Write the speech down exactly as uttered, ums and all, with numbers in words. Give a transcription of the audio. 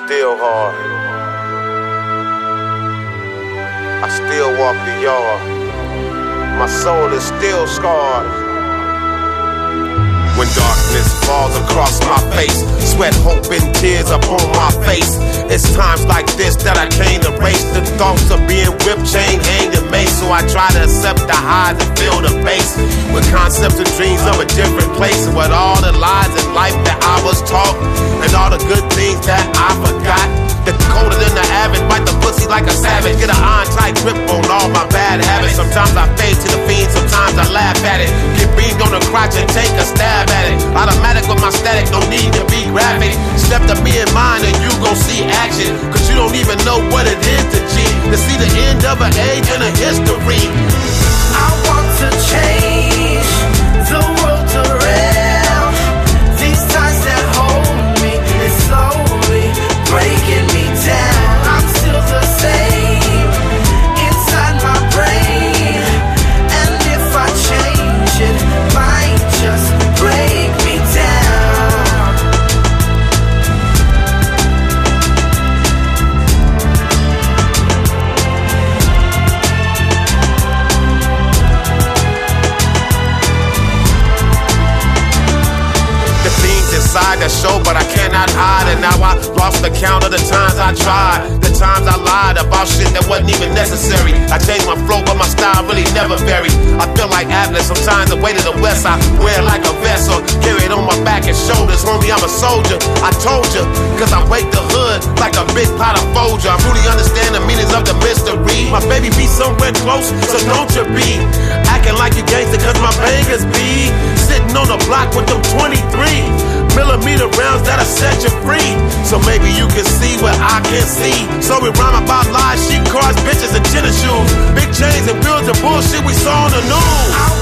still hard. I still walk the yard. My soul is still scarred. When darkness falls across my face, sweat, hope, and tears upon my face. It's times like this that I can't erase the thoughts of being whipped, chained, hanged, and maced. So I try to accept the highs and feel the bass, with concepts and dreams of a different place, and with all the lies in life that I was taught, and all the good things that I forgot. The colder than the average, bite the pussy like a savage. Get an iron tight grip on all my bad habits. Sometimes I fade to the fiend, sometimes I laugh at it. Get beamed on the crotch and take a stab at it. Automatic with my static, no need to be graphic. Step to me in mind and you gon' see action, cause you don't even know what it is to cheat, to see the end of an age and a history. I want to change the world around. These ties that hold me is slowly breaking me down. I'm still the same inside my brain, and if I change it, might just break me down. The things inside that show, but I cannot hide. And now I lost the count of the times I tried, the times I lied about shit that wasn't even necessary. I changed my flow, but my style really never varied. I feel like Atlas, sometimes the way to the west I wear like a vest, or carry it on my back and shoulders. Homie, I'm a soldier, I told you, cause I wake the hood like a big pot of Folger. I really understand the meanings of the mystery. My baby be somewhere close, so don't you be acting like you gangster, cause my bangers be sitting on the block with them twenty-three millimeter rounds that'll set you free. So maybe you can see what I can see. So we rhyme about lies, sheep cars, bitches, and tennis shoes, big chains and bills and bullshit we saw on the news.